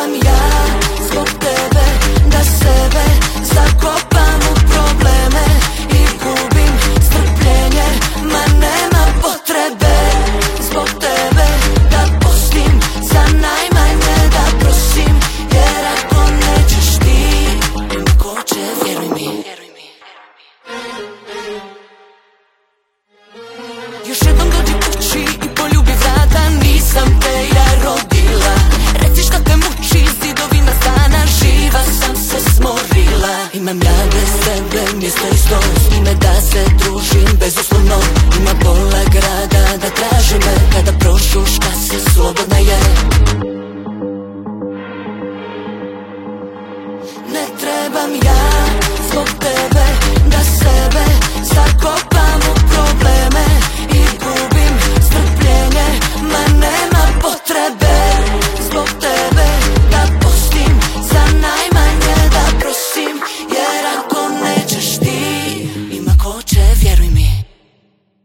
trebam ja zbog tebe da sebe zakopam u probleme i gubim strpljenje, ma nema potrebe zbog tebe da pustim za najmanje da prosim, jer ako nećeš ti, ko će, vjeruj mi. Još jednom dođi kući i poljubi vrata, nisam te ja rodila. Reci šta te muči, zidovima stana, živa sam se smorila. Imam ja bez sebe mjesto isto, s njime da se družim bezuslovno. Ima pola grada da traži me, kada prošuška se slobodna je. Ne trebam ja zbog tebe